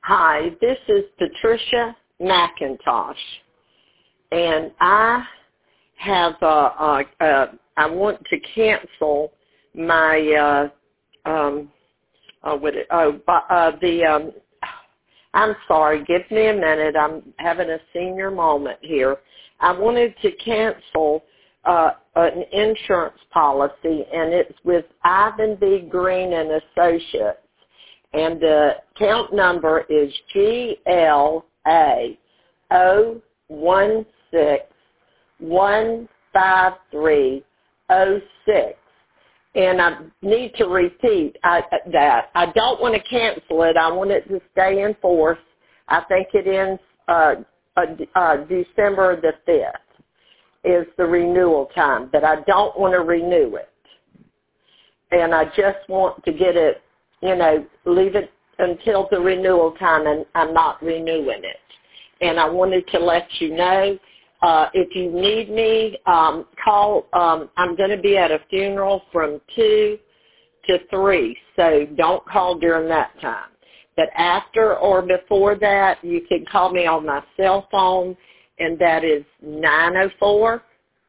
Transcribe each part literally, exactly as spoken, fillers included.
Hi, this is Patricia McIntosh, and I have uh, uh, uh, I want to cancel my uh, um, uh, what it, oh, uh, the um, I'm sorry. Give me a minute. I'm having a senior moment here. I wanted to cancel uh, an insurance policy, and it's with Ivan B. Green and Associates. And the account number is G L A zero one six one five three zero six. And I need to repeat I, that. I don't want to cancel it. I want it to stay in force. I think it ends uh, uh, uh, December the fifth is the renewal time, but I don't want to renew it. And I just want to get it, you know, leave it until the renewal time, and I'm not renewing it. And I wanted to let you know, uh, if you need me, um, call. Um, I'm going to be at a funeral from two to three, so don't call during that time. But after or before that, you can call me on my cell phone, and that is nine oh four,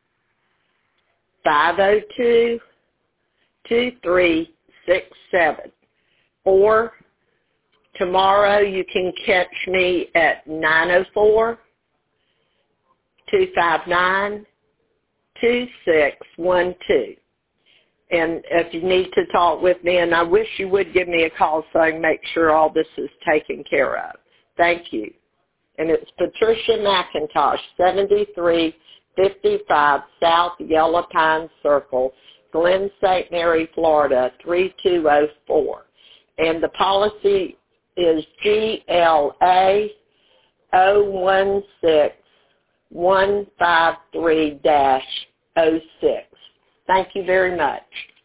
five oh two, two three six seven. Or tomorrow you can catch me at nine oh four, two five nine, two six one two. And if you need to talk with me, and I wish you would give me a call so I can make sure all this is taken care of. Thank you. And it's Patricia McIntosh, seventy-three fifty-five South Yellow Pine Circle, Glen Saint Mary, Florida, three two oh four. And the policy is G L A zero one six one five three dash zero six. Thank you very much.